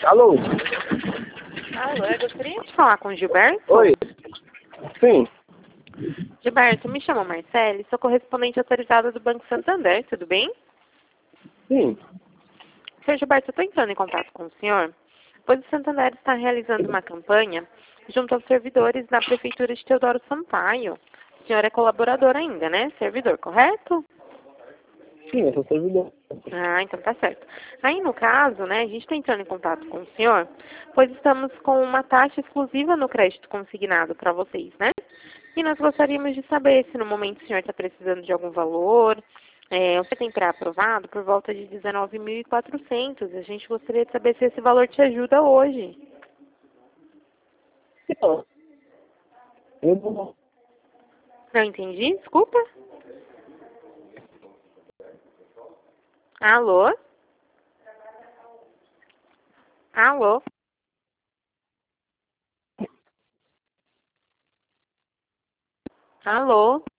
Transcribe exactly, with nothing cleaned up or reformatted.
Alô? Alô, eu gostaria de falar com o Gilberto. Oi? Sim. Gilberto, me chamo Marcele, sou correspondente autorizada do Banco Santander, tudo bem? Sim. Senhor Gilberto, eu estou entrando em contato com o senhor, pois o Santander está realizando uma campanha junto aos servidores da Prefeitura de Teodoro Sampaio. O senhor é colaborador ainda, né? Servidor, correto? Sim, eu sou servidor. Ah, então tá certo. Aí, no caso, né, a gente está entrando em contato com o senhor, pois estamos com uma taxa exclusiva no crédito consignado para vocês, né? E nós gostaríamos de saber se no momento o senhor está precisando de algum valor. É, você tem pré-aprovado por volta de dezenove mil e quatrocentos. A gente gostaria de saber se esse valor te ajuda hoje. Então, eu não... Não entendi? Desculpa. Alô? Alô? Alô?